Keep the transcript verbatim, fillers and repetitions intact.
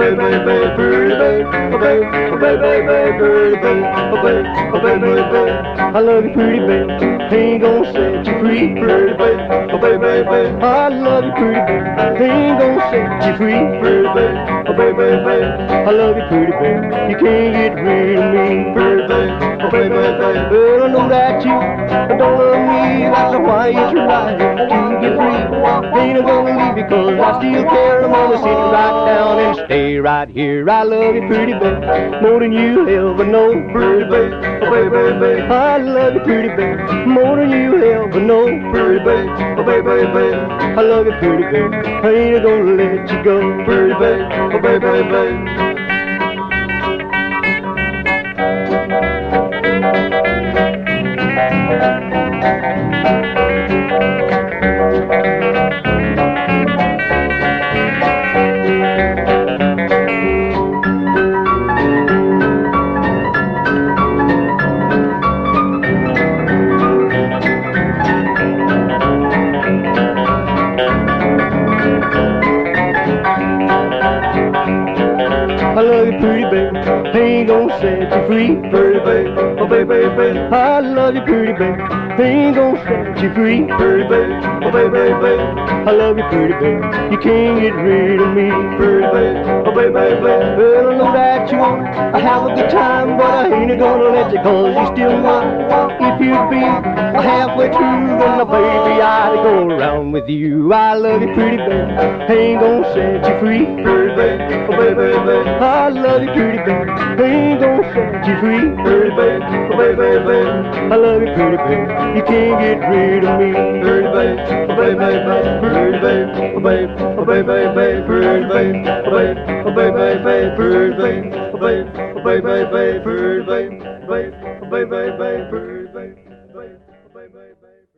baby, baby, pretty baby, oh baby, oh baby, baby, pretty baby, oh baby, oh baby, baby. I love you, pretty baby. Ain't gonna set you free, pretty baby, oh baby, baby. I love you, pretty baby. Ain't gonna set you free, pretty baby, oh baby, baby. I love you, pretty baby. You can't get rid of me, pretty baby, oh baby, baby. Well, I know that you don't love me, that's why you try to get free. Ain't I gonna leave you 'cause I still care. I'm gonna sit right down and stay right here. I love you, pretty baby, more than you ever know, pretty baby, oh baby, baby. I love you, pretty baby, more than you ever know, pretty baby, oh baby, baby. I love you, pretty baby, I ain't gonna let you go, pretty baby, oh baby, baby. I love you, pretty baby, ain't gonna set you free, pretty baby, oh baby, baby. I love you, pretty baby, ain't gonna set you free, pretty baby, oh baby, baby. I love you, pretty baby, you can't get rid of me, pretty baby, oh baby, baby. Well, I know that you want I have a good time, but I ain't gonna let you 'cause you still mine. If you'd be halfway through, then the baby I'd go around with you. I love you, pretty baby, ain't gonna set you free, pretty baby, oh baby, baby. I love you, pretty baby, ain't gonna set you free, pretty baby, oh baby, baby. I love you, pretty baby, you can't get rid of me, pretty baby, oh baby, baby, pretty baby, oh baby, oh baby, baby, pretty baby, oh baby, oh baby, baby, pretty baby, oh baby, oh baby, baby, pretty baby, oh baby, oh baby, baby, pretty.